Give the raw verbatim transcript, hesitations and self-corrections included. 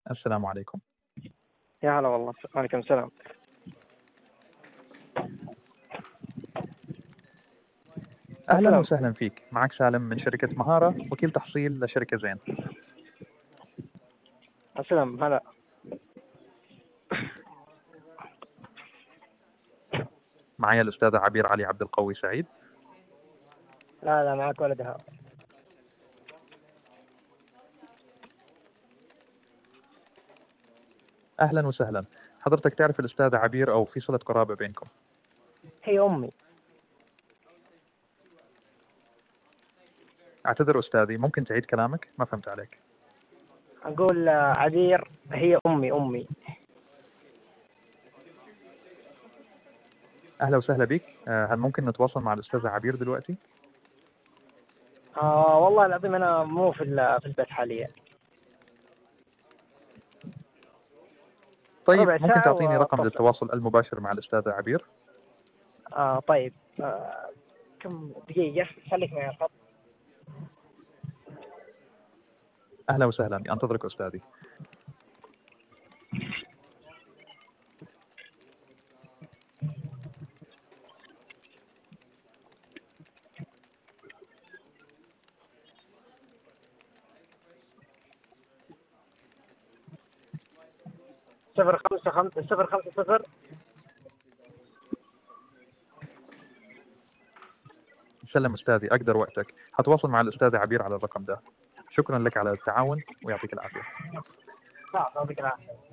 السلام عليكم. يا هلا والله، وعليكم السلام. أهلا السلام. وسهلا فيك، معك سالم من شركة مهارة، وكيل تحصيل لشركة زين. السلام هلا. معي الأستاذة عبير علي عبد القوي سعيد. لا لا، معك ولدها. أهلا وسهلا. حضرتك تعرف الأستاذة عبير أو في صلة قرابة بينكم؟ هي أمي. أعتذر أستاذي، ممكن تعيد كلامك؟ ما فهمت عليك. أقول آه، عبير هي أمي أمي. أهلا وسهلا بك. آه، هل ممكن نتواصل مع الأستاذة عبير دلوقتي؟ آه والله العظيم أنا مو في ال- في البيت حاليا. طيب ربع ممكن ساعة تعطيني رقم وأتصل. للتواصل المباشر مع الأستاذة عبير؟ آه طيب. آه كم دقيقة خليك معي على الخط. أهلا وسهلا، أنتظرك أستاذي. صفر خمسة خمسة صفر خمسة صفر. سلم أستاذي، أقدر وقتك. هتواصل مع الأستاذة عبير على الرقم ده. شكرا لك على التعاون ويعطيك العافية. صح، يعطيك العافية.